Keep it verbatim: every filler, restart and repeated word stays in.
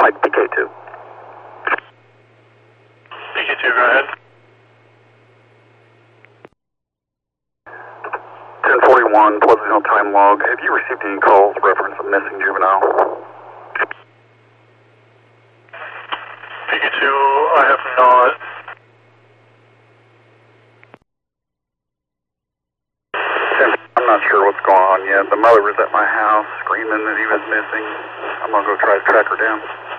Pike P K two. P K two, go ahead. ten forty-one, Pleasant Hill time log. Have you received any calls reference a missing juvenile? P K two, I have not. I'm not sure what's going on yet. The mother was at my house screaming that he was missing. I'm going to go try to track her down.